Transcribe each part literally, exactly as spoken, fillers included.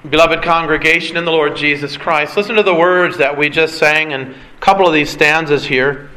Beloved congregation in the Lord Jesus Christ, listen to the words that we just sang in a couple of these stanzas here.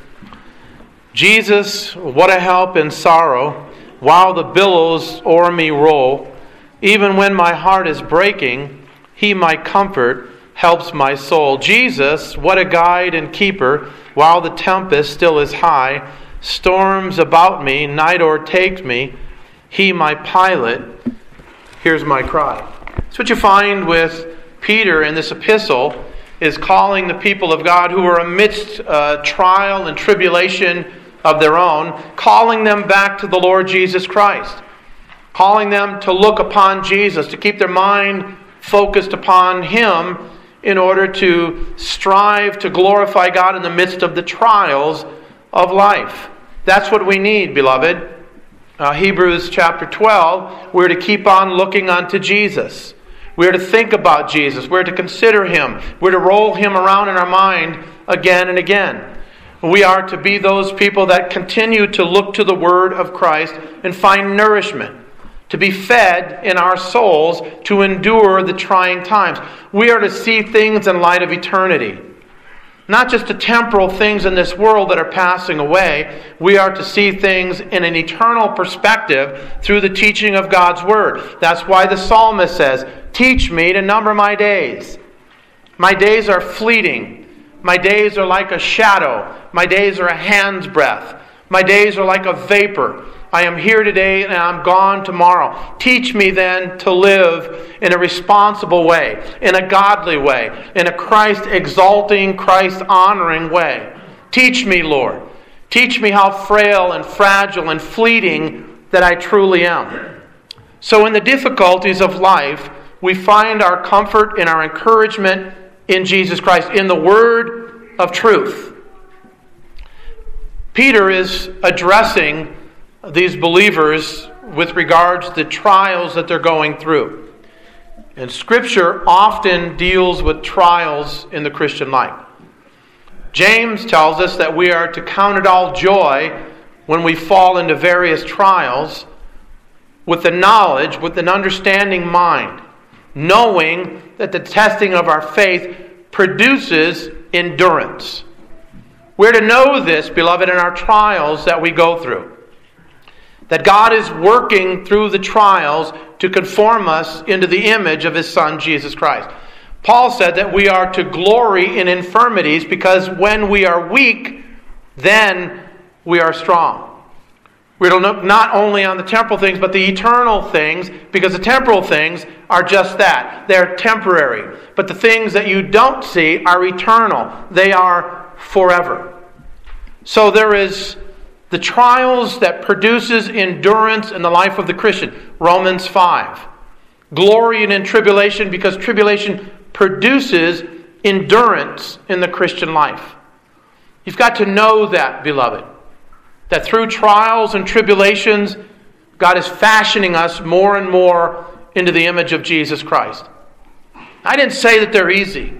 Jesus, what a help in sorrow, while the billows o'er me roll. Even when my heart is breaking, He, my comfort, helps my soul. Jesus, what a guide and keeper, while the tempest still is high, storms about me, night o'ertakes me, He, my pilot, hears my cry. That's what you find with Peter in this epistle, is calling the people of God who are amidst uh, trial and tribulation of their own, calling them back to the Lord Jesus Christ, calling them to look upon Jesus, to keep their mind focused upon Him in order to strive to glorify God in the midst of the trials of life. That's what we need, beloved. Uh, Hebrews chapter twelve, we're to keep on looking unto Jesus. We're to think about Jesus. We're to consider Him. We're to roll Him around in our mind again and again. We are to be those people that continue to look to the Word of Christ and find nourishment, to be fed in our souls to endure the trying times. We are to see things in light of eternity. Not just the temporal things in this world that are passing away. We are to see things in an eternal perspective through the teaching of God's Word. That's why the psalmist says, "Teach me to number my days. My days are fleeting. My days are like a shadow. My days are a hand's breadth. My days are like a vapor. I am here today and I'm gone tomorrow. Teach me then to live in a responsible way, in a godly way, in a Christ-exalting, Christ-honoring way. Teach me, Lord. Teach me how frail and fragile and fleeting that I truly am." So in the difficulties of life, we find our comfort and our encouragement in Jesus Christ, in the Word of truth. Peter is addressing these believers with regards to the trials that they're going through. And Scripture often deals with trials in the Christian life. James tells us that we are to count it all joy when we fall into various trials with the knowledge, with an understanding mind, knowing that the testing of our faith produces endurance. We're to know this, beloved, in our trials that we go through. That God is working through the trials to conform us into the image of His Son, Jesus Christ. Paul said that we are to glory in infirmities because when we are weak, then we are strong. We're to look not only on the temporal things, but the eternal things, because the temporal things are just that. They're temporary. But the things that you don't see are eternal. They are forever. So there is the trials that produces endurance in the life of the Christian. Romans five. Glory in tribulation because tribulation produces endurance in the Christian life. You've got to know that, beloved. That through trials and tribulations, God is fashioning us more and more into the image of Jesus Christ. I didn't say that they're easy.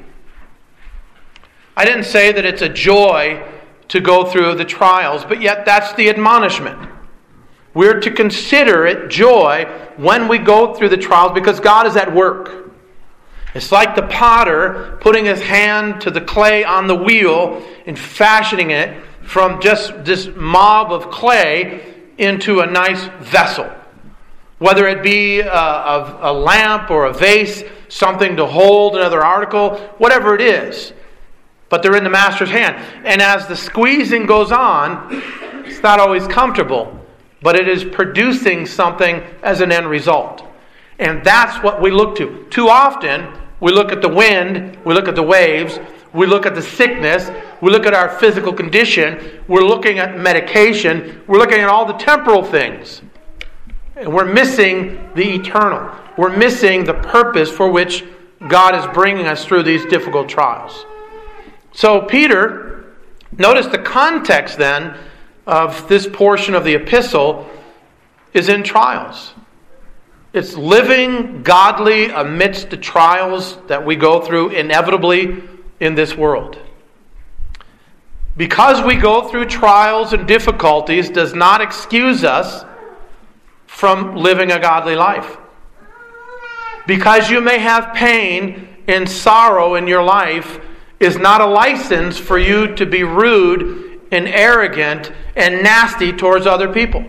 I didn't say that it's a joy to go through the trials, but yet that's the admonishment. We're to consider it joy when we go through the trials because God is at work. It's like the potter putting his hand to the clay on the wheel and fashioning it from just this mob of clay into a nice vessel. Whether it be a, a, a lamp or a vase, something to hold another article, whatever it is. But they're in the master's hand. And as the squeezing goes on, it's not always comfortable, but it is producing something as an end result. And that's what we look to. Too often, we look at the wind, we look at the waves, we look at the sickness, we look at our physical condition, we're looking at medication, we're looking at all the temporal things. And we're missing the eternal. We're missing the purpose for which God is bringing us through these difficult trials. So Peter, notice the context then of this portion of the epistle is in trials. It's living godly amidst the trials that we go through inevitably in this world. Because we go through trials and difficulties does not excuse us from living a godly life. because you may have pain and sorrow in your life, is not a license for you to be rude and arrogant and nasty towards other people.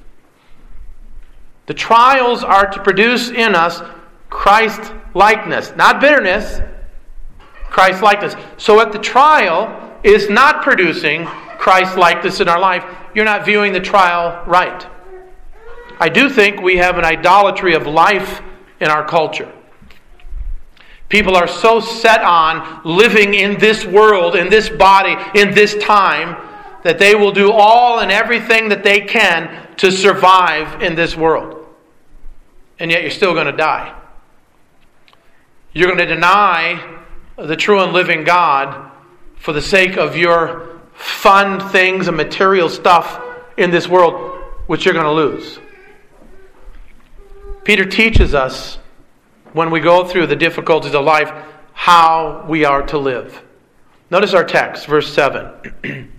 The trials are to produce in us Christ-likeness, not bitterness, Christ-likeness. So if the trial is not producing Christ-likeness in our life, you're not viewing the trial right. I do think we have an idolatry of life in our culture. People are so set on living in this world, in this body, in this time, that they will do all and everything that they can to survive in this world. And yet you're still going to die. You're going to deny the true and living God for the sake of your fun things and material stuff in this world, which you're going to lose. Peter teaches us, when we go through the difficulties of life, how we are to live. Notice our text, verse seven.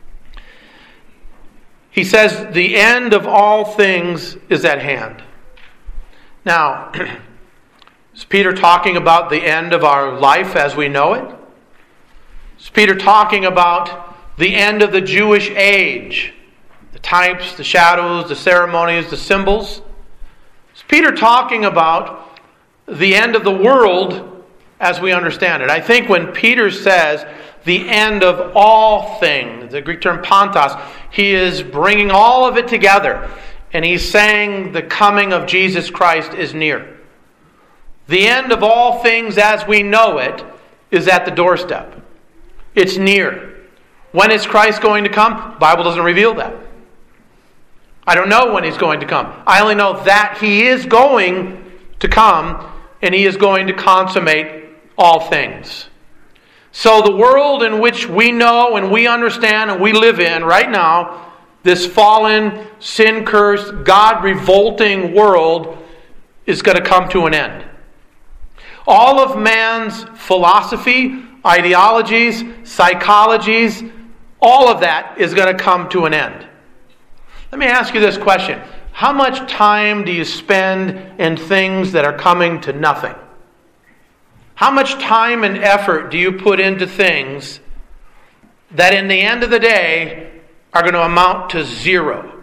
He says, the end of all things is at hand. Now, is Peter talking about the end of our life as we know it? Is Peter talking about the end of the Jewish age? The types, the shadows, the ceremonies, the symbols? Is Peter talking about the end of the world as we understand it? I think when Peter says the end of all things, the Greek term pantos, he is bringing all of it together. And he's saying the coming of Jesus Christ is near. The end of all things as we know it is at the doorstep. It's near. When is Christ going to come? The Bible doesn't reveal that. I don't know when he's going to come. I only know that he is going to come, and he is going to consummate all things. So the world in which we know and we understand and we live in right now, this fallen, sin-cursed, God-revolting world, is going to come to an end. All of man's philosophy, ideologies, psychologies, all of that is going to come to an end. Let me ask you this question. How much time do you spend in things that are coming to nothing? How much time and effort do you put into things that in the end of the day are going to amount to zero?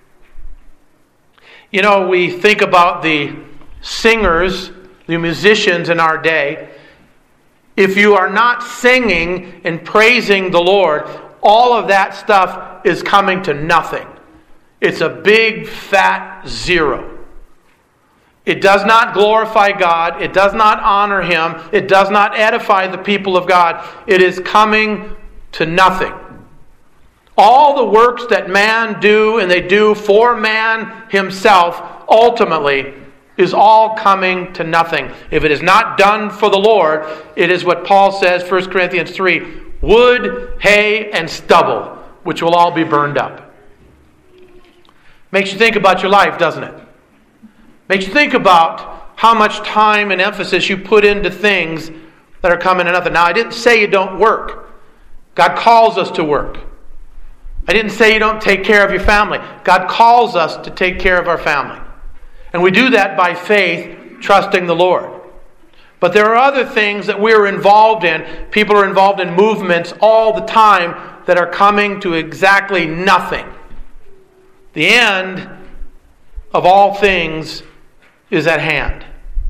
You know, we think about the singers, the musicians in our day. If you are not singing and praising the Lord, all of that stuff is coming to nothing. It's a big, fat zero. It does not glorify God. It does not honor Him. It does not edify the people of God. It is coming to nothing. All the works that man do, and they do for man himself, ultimately is all coming to nothing. If it is not done for the Lord, it is what Paul says, First Corinthians three, wood, hay, and stubble, which will all be burned up. Makes you think about your life, doesn't it? Makes you think about how much time and emphasis you put into things that are coming to nothing. Now, I didn't say you don't work. God calls us to work. I didn't say you don't take care of your family. God calls us to take care of our family. And we do that by faith, trusting the Lord. But there are other things that we're involved in. People are involved in movements all the time that are coming to exactly nothing. The end of all things is at hand.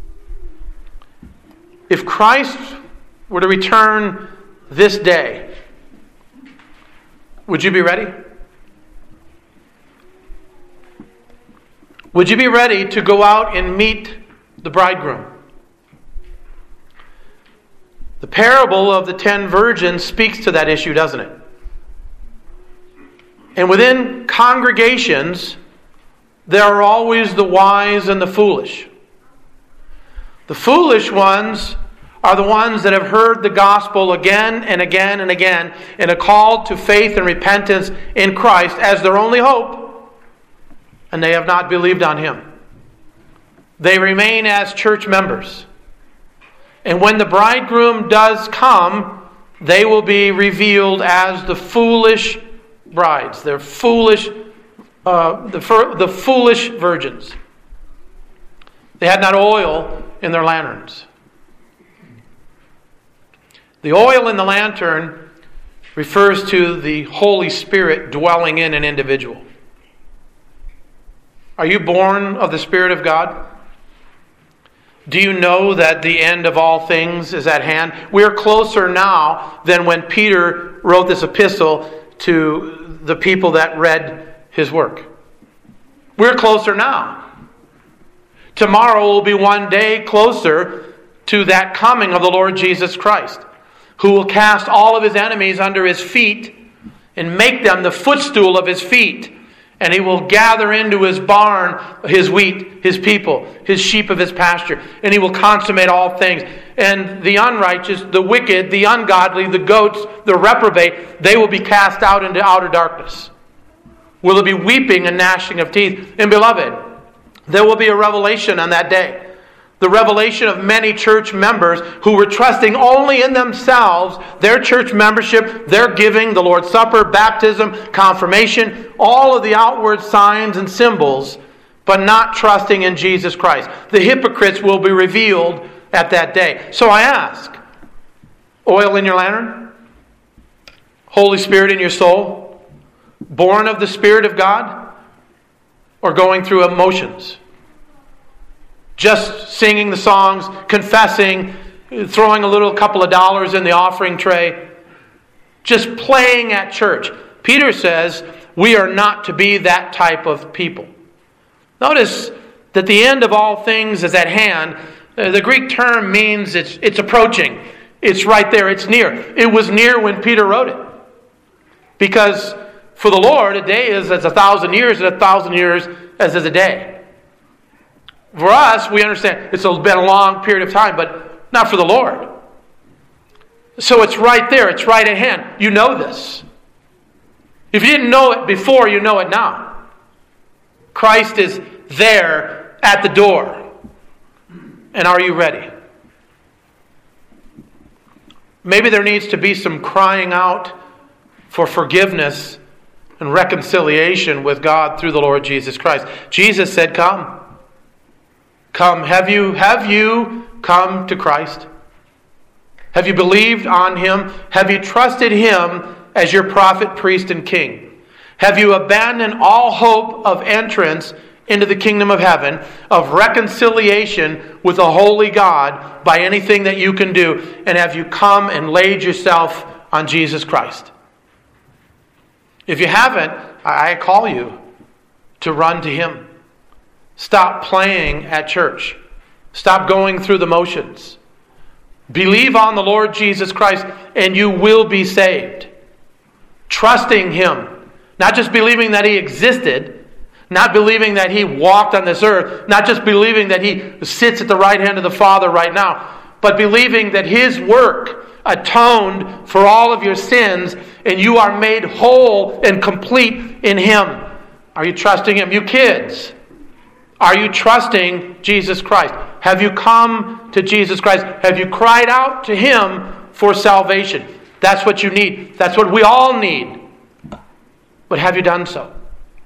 If Christ were to return this day, would you be ready? Would you be ready to go out and meet the bridegroom? The parable of the ten virgins speaks to that issue, doesn't it? And within congregations, there are always the wise and the foolish. The foolish ones are the ones that have heard the gospel again and again and again in a call to faith and repentance in Christ as their only hope, and they have not believed on Him. They remain as church members. And when the bridegroom does come, they will be revealed as the foolish brides. They're foolish, uh, the, the foolish virgins. They had not oil in their lanterns. The oil in the lantern refers to the Holy Spirit dwelling in an individual. Are you born of the Spirit of God? Do you know that the end of all things is at hand? We're closer now than when Peter wrote this epistle to the people that read his work. We're closer now. Tomorrow will be one day closer to that coming of the Lord Jesus Christ, who will cast all of his enemies under his feet and make them the footstool of his feet. And he will gather into his barn his wheat, his people, his sheep of his pasture. And he will consummate all things. And the unrighteous, the wicked, the ungodly, the goats, the reprobate, they will be cast out into outer darkness. Will there be weeping and gnashing of teeth? And beloved, there will be a revelation on that day. The revelation of many church members who were trusting only in themselves, their church membership, their giving, the Lord's Supper, baptism, confirmation, all of the outward signs and symbols, but not trusting in Jesus Christ. The hypocrites will be revealed at that day. So I ask, oil in your lantern? Holy Spirit in your soul? Born of the Spirit of God? Or going through emotions? Just singing the songs, confessing, throwing a little couple of dollars in the offering tray. Just playing at church. Peter says we are not to be that type of people. Notice that the end of all things is at hand. The Greek term means it's, it's approaching. It's right there. It's near. It was near when Peter wrote it. Because for the Lord, a day is as a thousand years, and a thousand years as is a day. For us, we understand it's been a long period of time, but not for the Lord. So it's right there. It's right at hand. You know this. If you didn't know it before, you know it now. Christ is there at the door. And are you ready? Maybe there needs to be some crying out for forgiveness and reconciliation with God through the Lord Jesus Christ. Jesus said, come. Come. Have you, have you come to Christ? Have you believed on Him? Have you trusted Him as your prophet, priest, and king? Have you abandoned all hope of entrance into the kingdom of heaven, of reconciliation with a holy God by anything that you can do? And have you come and laid yourself on Jesus Christ? If you haven't, I call you to run to Him. Stop playing at church. Stop going through the motions. Believe on the Lord Jesus Christ and you will be saved. Trusting Him. Not just believing that He existed. Not believing that He walked on this earth. Not just believing that He sits at the right hand of the Father right now. But believing that His work atoned for all of your sins and you are made whole and complete in Him. Are you trusting Him? You kids, are you trusting Jesus Christ? Have you come to Jesus Christ? Have you cried out to Him for salvation? That's what you need. That's what we all need. But have you done so?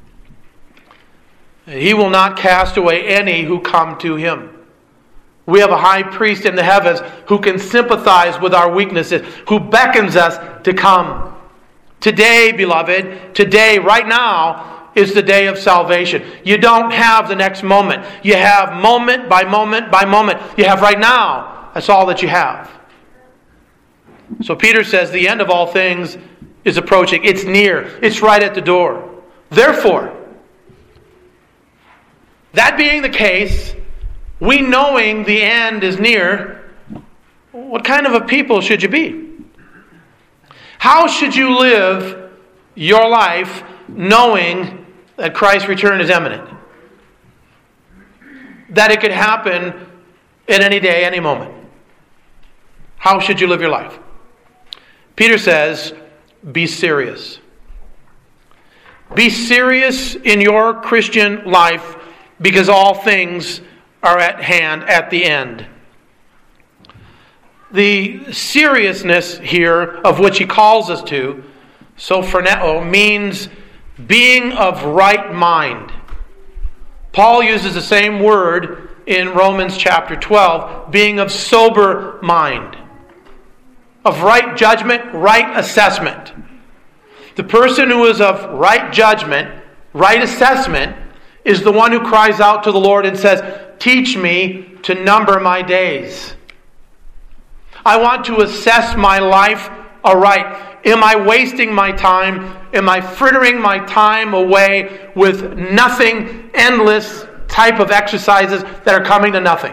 He will not cast away any who come to Him. We have a high priest in the heavens who can sympathize with our weaknesses, who beckons us to come. Today, beloved, today, right now, is the day of salvation. You don't have the next moment. You have moment by moment by moment. You have right now. That's all that you have. So Peter says the end of all things is approaching. It's near. It's right at the door. Therefore, that being the case, we knowing the end is near, what kind of a people should you be? How should you live your life knowing that Christ's return is imminent? That it could happen at any day, any moment. How should you live your life? Peter says, be serious. Be serious in your Christian life because all things are at hand at the end. The seriousness here of which he calls us to, sophroneo, means being of right mind. Paul uses the same word in Romans chapter twelve, being of sober mind, of right judgment, right assessment. The person who is of right judgment, right assessment, is the one who cries out to the Lord and says, "Teach me to number my days. I want to assess my life aright. Am I wasting my time? Am I frittering my time away with nothing, endless type of exercises that are coming to nothing?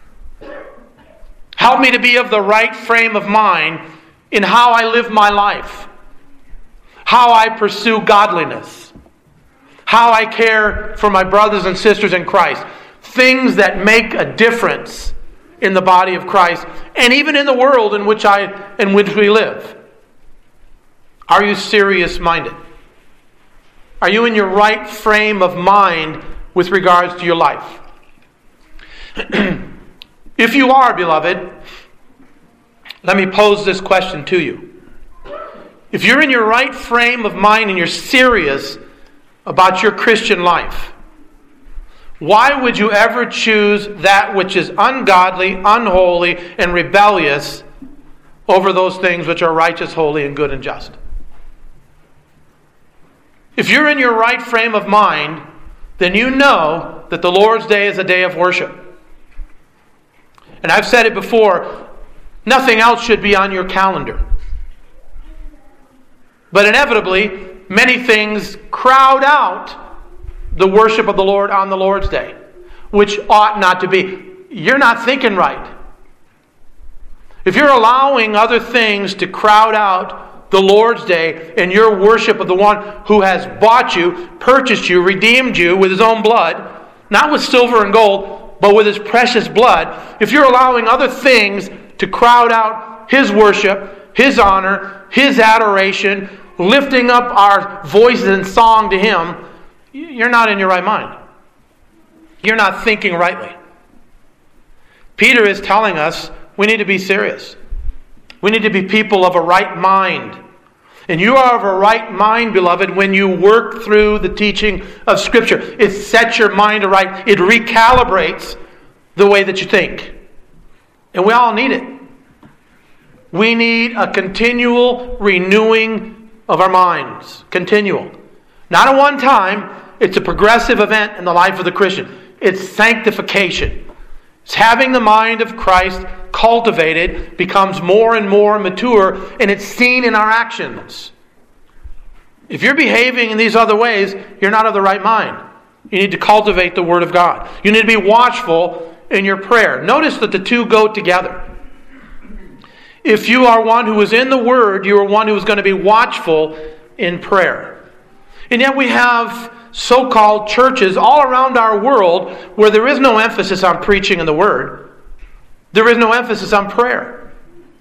Help me to be of the right frame of mind in how I live my life, how I pursue godliness, how I care for my brothers and sisters in Christ, things that make a difference in the body of Christ and even in the world in which I in which we live." Are you serious-minded? Are you in your right frame of mind with regards to your life? If you are, beloved, let me pose this question to you. If you're in your right frame of mind and you're serious about your Christian life, why would you ever choose that which is ungodly, unholy, and rebellious over those things which are righteous, holy, and good and just? If you're in your right frame of mind, then you know that the Lord's Day is a day of worship. And I've said it before, nothing else should be on your calendar. But inevitably, many things crowd out the worship of the Lord on the Lord's Day, which ought not to be. You're not thinking right. If you're allowing other things to crowd out the Lord's Day and your worship of the one who has bought you, purchased you, redeemed you with his own blood, not with silver and gold, but with his precious blood, if you're allowing other things to crowd out his worship, his honor, his adoration, lifting up our voices in song to him, you're not in your right mind. You're not thinking rightly. Peter is telling us we need to be serious. We need to be people of a right mind. And you are of a right mind, beloved, when you work through the teaching of Scripture. It sets your mind aright. It recalibrates the way that you think. And we all need it. We need a continual renewing of our minds. Continual. Not a one time. It's a progressive event in the life of the Christian. It's sanctification. It's having the mind of Christ cultivated, becomes more and more mature, and it's seen in our actions. If you're behaving in these other ways, you're not of the right mind. You need to cultivate the Word of God. You need to be watchful in your prayer. Notice that the two go together. If you are one who is in the Word, you are one who is going to be watchful in prayer. And yet we have so-called churches all around our world where there is no emphasis on preaching in the Word. There is no emphasis on prayer.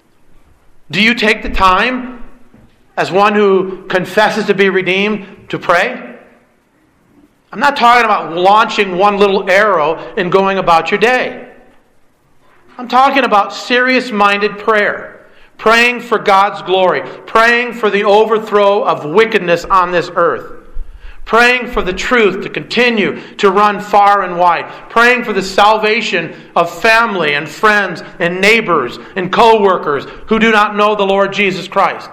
Do you take the time, as one who confesses to be redeemed, to pray? I'm not talking about launching one little arrow and going about your day. I'm talking about serious-minded prayer. Praying for God's glory. Praying for the overthrow of wickedness on this earth. Praying for the truth to continue to run far and wide. Praying for the salvation of family and friends and neighbors and co-workers who do not know the Lord Jesus Christ.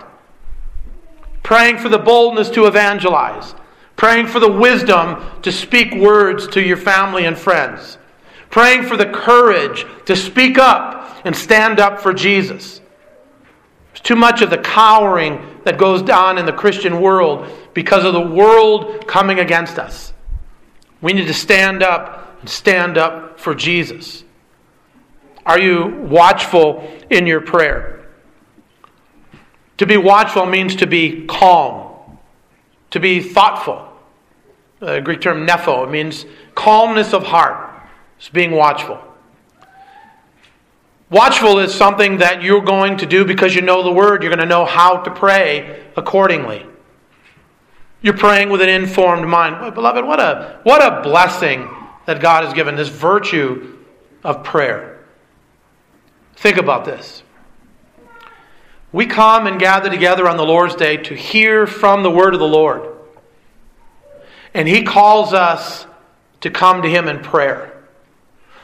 Praying for the boldness to evangelize. Praying for the wisdom to speak words to your family and friends. Praying for the courage to speak up and stand up for Jesus. There's too much of the cowering that goes on in the Christian world because of the world coming against us. We need to stand up and stand up for Jesus. Are you watchful in your prayer? To be watchful means to be calm, to be thoughtful. The Greek term nepho, it means calmness of heart. It's being watchful. Watchful is something that you're going to do because you know the Word. You're going to know how to pray accordingly. You're praying with an informed mind. Well, beloved, what a, what a blessing that God has given, this virtue of prayer. Think about this. We come and gather together on the Lord's Day to hear from the Word of the Lord. And He calls us to come to Him in prayer.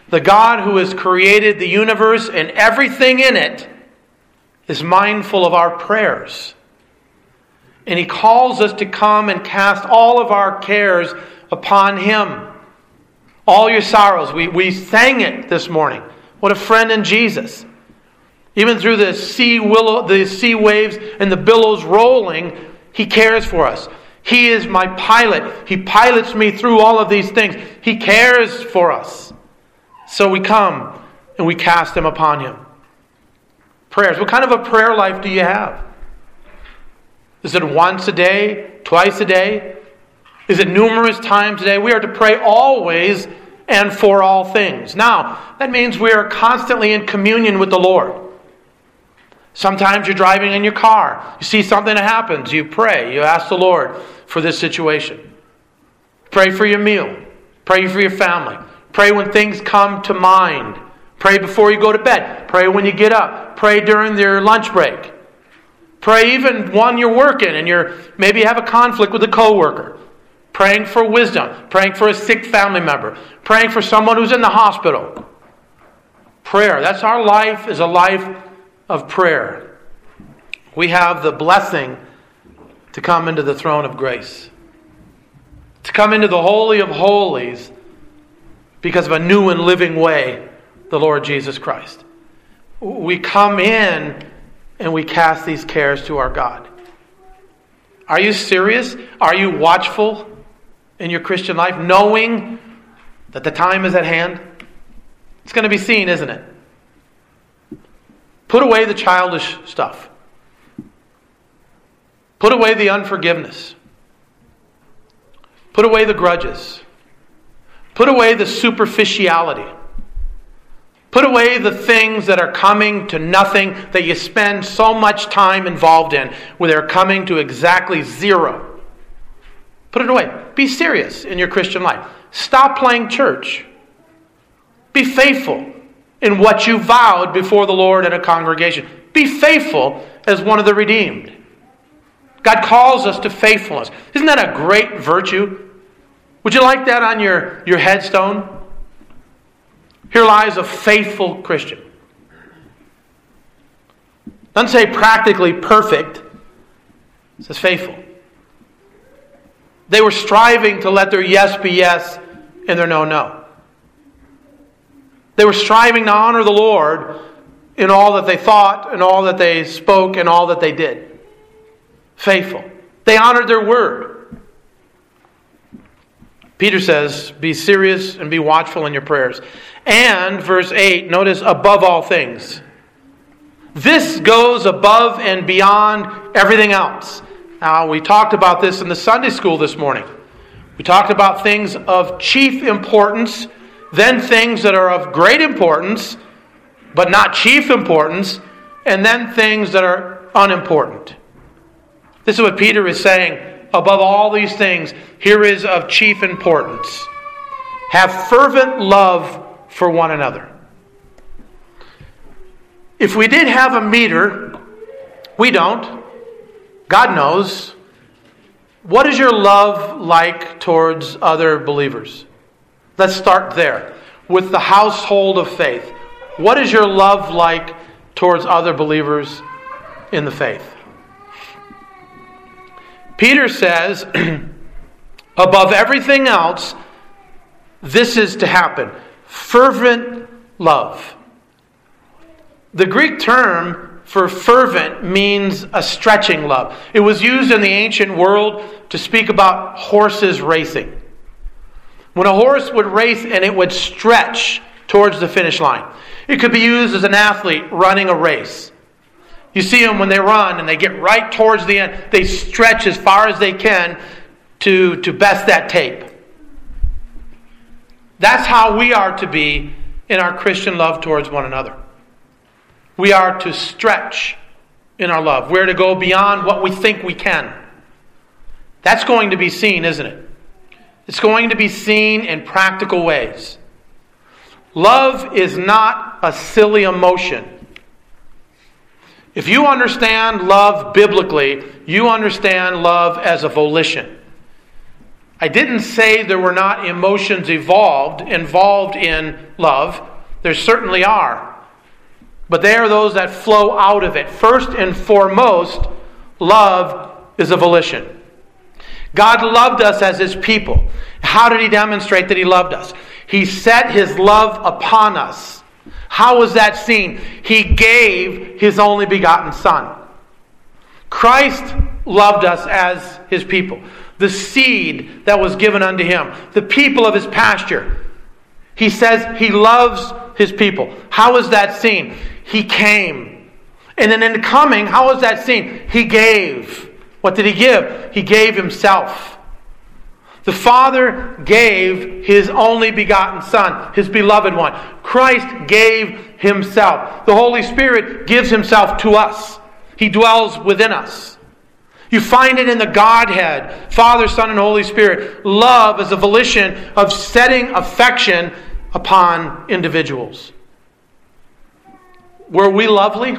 The God who has created the universe and everything in it is mindful of our prayers. And He calls us to come and cast all of our cares upon Him. All your sorrows. We, we sang it this morning. What a friend in Jesus. Even through the sea willow, the sea waves and the billows rolling, He cares for us. He is my pilot. He pilots me through all of these things. He cares for us. So we come and we cast them upon Him. Prayers. What kind of a prayer life do you have? Is it once a day? Twice a day? Is it numerous times a day? We are to pray always and for all things. Now, that means we are constantly in communion with the Lord. Sometimes you're driving in your car. You see something that happens. You pray. You ask the Lord for this situation. Pray for your meal. Pray for your family. Pray when things come to mind. Pray before you go to bed. Pray when you get up. Pray during your lunch break. Pray even when you're working and you're maybe you have a conflict with a coworker. Praying for wisdom. Praying for a sick family member. Praying for someone who's in the hospital. Prayer. That's our life, is a life of prayer. We have the blessing to come into the throne of grace. To come into the Holy of Holies because of a new and living way, the Lord Jesus Christ. We come in and we cast these cares to our God. Are you serious? Are you watchful in your Christian life, knowing that the time is at hand? It's going to be seen, isn't it? Put away the childish stuff. Put away the unforgiveness. Put away the grudges. Put away the superficiality. Put away the things that are coming to nothing, that you spend so much time involved in, where they're coming to exactly zero. Put it away. Be serious in your Christian life. Stop playing church. Be faithful in what you vowed before the Lord in a congregation. Be faithful as one of the redeemed. God calls us to faithfulness. Isn't that a great virtue? Would you like that on your, your headstone? Here lies a faithful Christian. Doesn't say practically perfect. It says faithful. They were striving to let their yes be yes and their no, no. They were striving to honor the Lord in all that they thought, in all that they spoke, and all that they did. Faithful. They honored their word. Peter says, be serious and be watchful in your prayers. And, verse eight, notice, above all things. This goes above and beyond everything else. Now, we talked about this in the Sunday school this morning. We talked about things of chief importance, then things that are of great importance, but not chief importance, and then things that are unimportant. This is what Peter is saying. Above all these things, here is of chief importance. Have fervent love for one another. If we did have a meter, we don't. God knows. What is your love like towards other believers? Let's start there. With the household of faith. What is your love like towards other believers in the faith? Peter says, above everything else, this is to happen. Fervent love. The Greek term for fervent means a stretching love. It was used in the ancient world to speak about horses racing. When a horse would race and it would stretch towards the finish line. It could be used as an athlete running a race. You see them when they run and they get right towards the end. They stretch as far as they can to, to best that tape. That's how we are to be in our Christian love towards one another. We are to stretch in our love. We're to go beyond what we think we can. That's going to be seen, isn't it? It's going to be seen in practical ways. Love is not a silly emotion. If you understand love biblically, you understand love as a volition. I didn't say there were not emotions evolved, involved in love. There certainly are. But they are those that flow out of it. First and foremost, love is a volition. God loved us as His people. How did He demonstrate that He loved us? He set His love upon us. How was that seen? He gave His only begotten Son. Christ loved us as His people. The seed that was given unto Him. The people of His pasture. He says He loves His people. How is that seen? He came. And then in coming, how is that seen? He gave. What did He give? He gave Himself. The Father gave His only begotten Son, His beloved one. Christ gave Himself. The Holy Spirit gives Himself to us. He dwells within us. You find it in the Godhead, Father, Son, and Holy Spirit. Love is a volition of setting affection upon individuals. Were we lovely?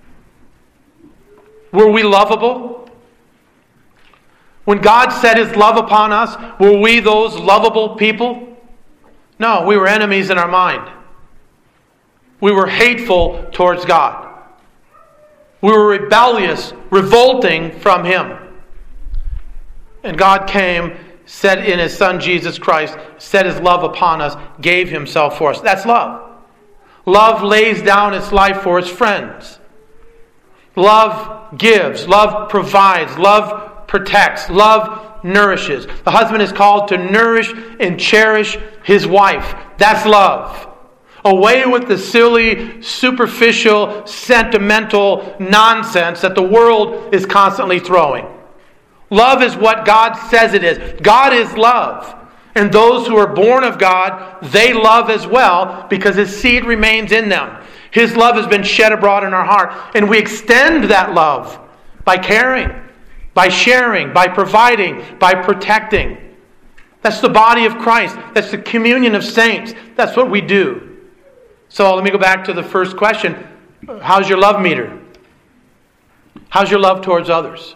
Were we lovable? When God set His love upon us, were we those lovable people? No, we were enemies in our mind. We were hateful towards God. We were rebellious, revolting from Him. And God came, set in His Son Jesus Christ, set His love upon us, gave Himself for us. That's love. Love lays down its life for its friends. Love gives. Love provides. Love protects. Love nourishes. The husband is called to nourish and cherish his wife. That's love. Away with the silly, superficial, sentimental nonsense that the world is constantly throwing. Love is what God says it is. God is love. And those who are born of God, they love as well because His seed remains in them. His love has been shed abroad in our heart. And we extend that love by caring, by sharing, by providing, by protecting. That's the body of Christ. That's the communion of saints. That's what we do. So let me go back to the first question. How's your love meter? How's your love towards others?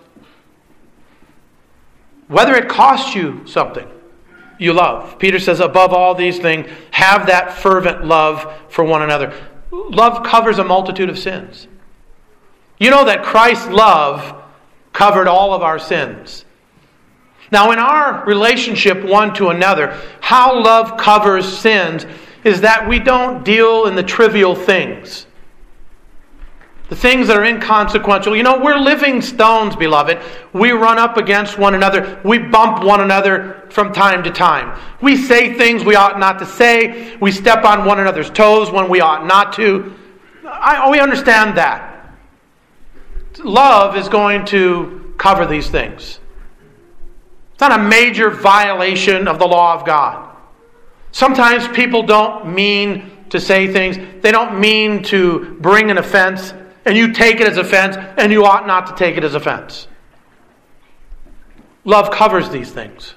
Whether it costs you something, you love. Peter says, above all these things, have that fervent love for one another. Love covers a multitude of sins. You know that Christ's love covered all of our sins. Now, in our relationship one to another, how love covers sins is that we don't deal in the trivial things. The things that are inconsequential. You know, we're living stones, beloved. We run up against one another. We bump one another from time to time. We say things we ought not to say. We step on one another's toes when we ought not to. I, we understand that. Love is going to cover these things. It's not a major violation of the law of God. Sometimes people don't mean to say things. They don't mean to bring an offense. And you take it as offense, and you ought not to take it as offense. Love covers these things.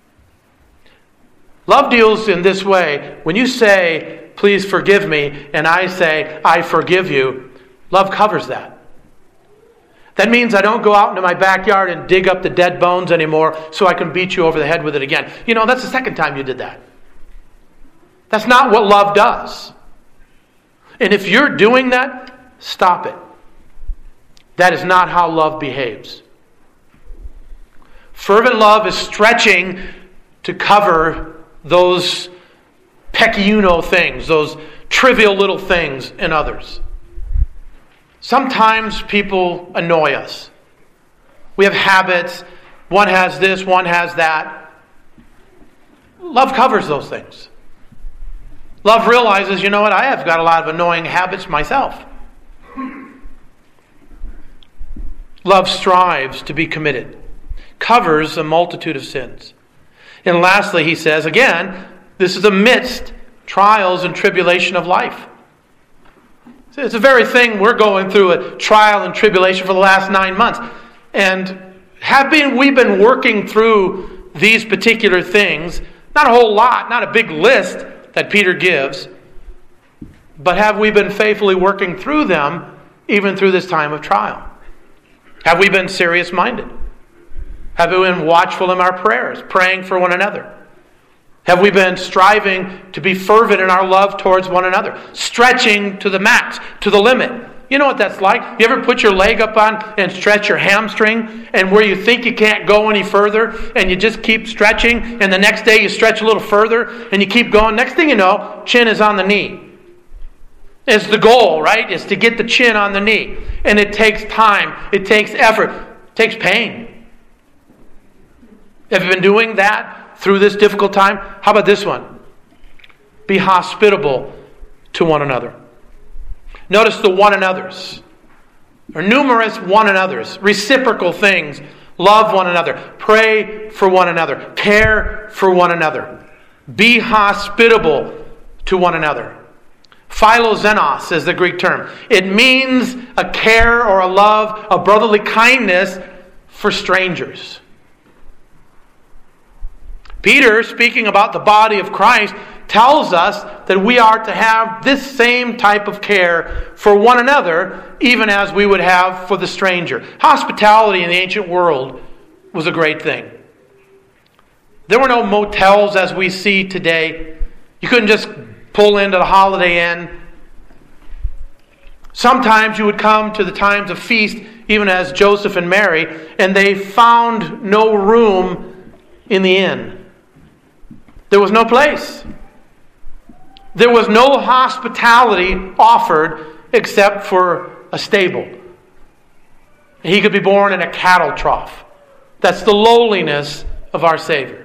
Love deals in this way. When you say, please forgive me, and I say, I forgive you, love covers that. That means I don't go out into my backyard and dig up the dead bones anymore so I can beat you over the head with it again. You know, that's the second time you did that. That's not what love does. And if you're doing that, stop it. That is not how love behaves. Fervent love is stretching to cover those pecuniary things, those trivial little things in others. Sometimes people annoy us. We have habits. One has this, one has that. Love covers those things. Love realizes, you know what, I have got a lot of annoying habits myself. Love strives to be committed, covers a multitude of sins. And lastly, he says, again, this is amidst trials and tribulation of life. It's the very thing we're going through, a trial and tribulation for the last nine months. And have been we've been working through these particular things, not a whole lot, not a big list that Peter gives, but have we been faithfully working through them even through this time of trial? Have we been serious-minded? Have we been watchful in our prayers, praying for one another? Have we been striving to be fervent in our love towards one another? Stretching to the max, to the limit. You know what that's like? You ever put your leg up on and stretch your hamstring, and where you think you can't go any further, and you just keep stretching, and the next day you stretch a little further, and you keep going. Next thing you know, chin is on the knee. It's the goal, right? Is to get the chin on the knee. And it takes time. It takes effort. It takes pain. Have you been doing that through this difficult time? How about this one? Be hospitable to one another. Notice the one another's. There are numerous one another's. Reciprocal things. Love one another. Pray for one another. Care for one another. Be hospitable to one another. Philoxenos is the Greek term. It means a care or a love, a brotherly kindness for strangers. Peter, speaking about the body of Christ, tells us that we are to have this same type of care for one another, even as we would have for the stranger. Hospitality in the ancient world was a great thing. There were no motels as we see today. You couldn't just pull into the Holiday Inn. Sometimes you would come to the times of feast, even as Joseph and Mary, and they found no room in the inn. There was no place. There was no hospitality offered except for a stable. He could be born in a cattle trough. That's the lowliness of our Savior.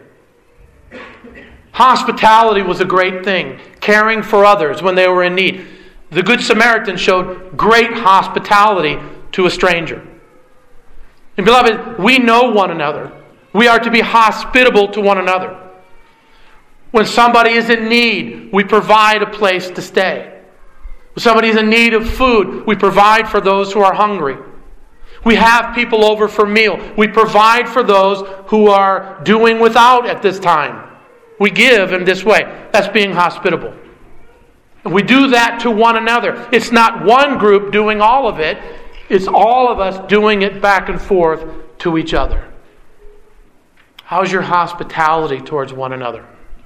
Hospitality was a great thing. Caring for others when they were in need. The Good Samaritan showed great hospitality to a stranger. And beloved, we know one another. We are to be hospitable to one another. When somebody is in need, we provide a place to stay. When somebody is in need of food, we provide for those who are hungry. We have people over for meal. We provide for those who are doing without at this time. We give in this way. That's being hospitable. And we do that to one another. It's not one group doing all of it. It's all of us doing it back and forth to each other. How's your hospitality towards one another?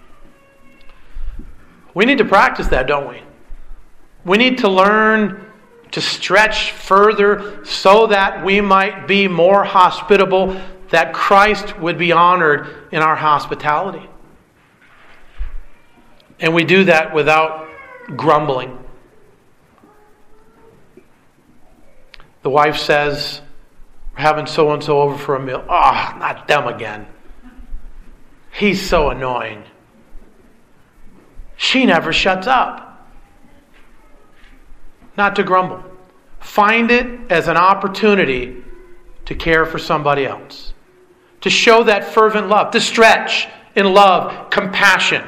We need to practice that, don't we? We need to learn to stretch further so that we might be more hospitable, that Christ would be honored in our hospitality. And we do that without grumbling. The wife says, we're having so-and-so over for a meal. Oh, not them again. He's so annoying. She never shuts up. Not to grumble. Find it as an opportunity to care for somebody else. To show that fervent love. To stretch in love, compassion.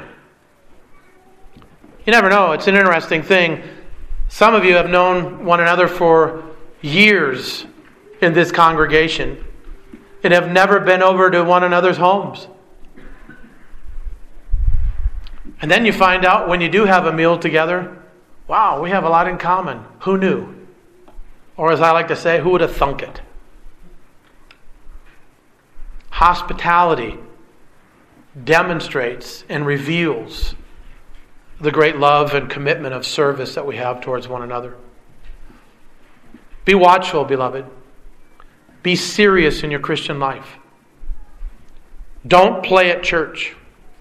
You never know. It's an interesting thing. Some of you have known one another for years in this congregation and have never been over to one another's homes. And then you find out when you do have a meal together, wow, we have a lot in common. Who knew? Or as I like to say, who would have thunk it? Hospitality demonstrates and reveals the great love and commitment of service that we have towards one another. Be watchful, beloved. Be serious in your Christian life. Don't play at church.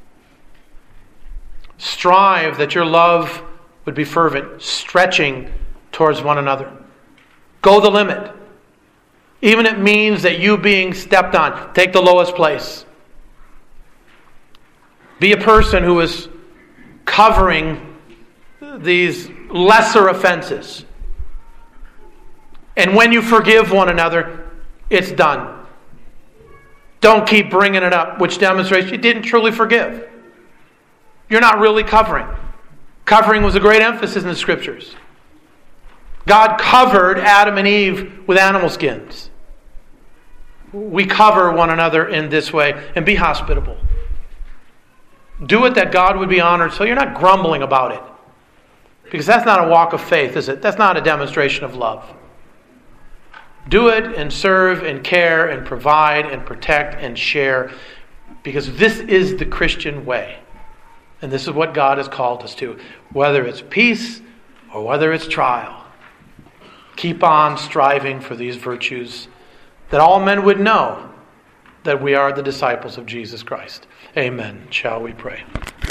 Strive that your love would be fervent, stretching towards one another. Go the limit. Even if it means that you being stepped on, take the lowest place. Be a person who is covering these lesser offenses. And when you forgive one another, it's done. Don't keep bringing it up, which demonstrates you didn't truly forgive. You're not really covering. Covering was a great emphasis in the Scriptures. God covered Adam and Eve with animal skins. We cover one another in this way and be hospitable. Do it that God would be honored so you're not grumbling about it. Because that's not a walk of faith, is it? That's not a demonstration of love. Do it and serve and care and provide and protect and share, because this is the Christian way. And this is what God has called us to. Whether it's peace or whether it's trial, keep on striving for these virtues, that all men would know that we are the disciples of Jesus Christ. Amen. Shall we pray?